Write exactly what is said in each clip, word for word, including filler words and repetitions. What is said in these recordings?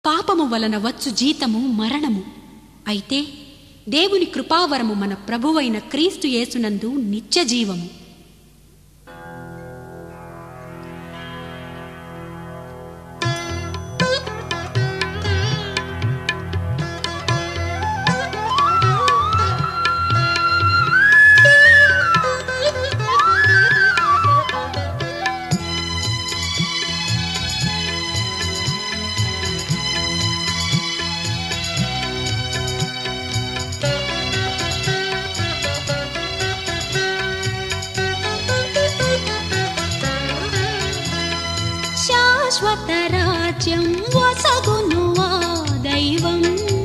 పాపము వలన వచ్చు జీతము మరణము. అయితే దేవుని కృపావరము మన ప్రభువైన క్రీస్తు యేసునందు నిత్య జీవము. శాశ్వత రాజ్యం వసగును ఆ దైవం,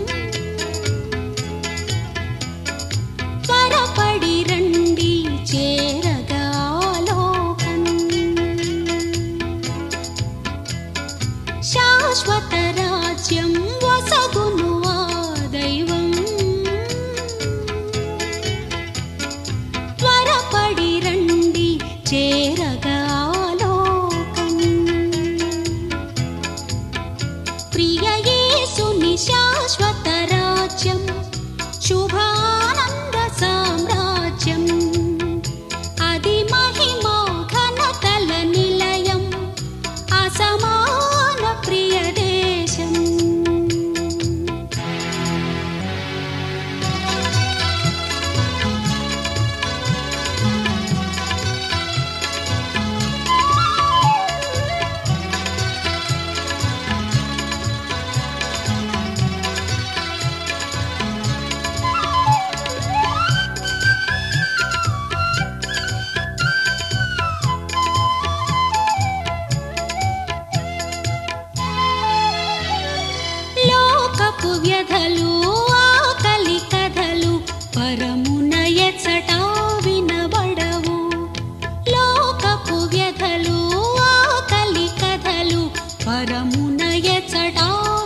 త్వరపడి రండి చేరగా లోకం. శాశ్వత రాజ్యం వసగును ఆ దైవం, త్వరపడి రండి చేరగా. శాశ్వత రాజ్యం శుభానంద సామ్రాజ్యం, అది మహిమా ఘనతల నిలయం, అసమాన ప్రియ దేశం. లోకపు వ్యధలు ఆకలి కథలు పరమున ఎచ్చట వినబడవు. లోకపు వ్యధలు ఆకలి కథలు పరమున ఎచ్చట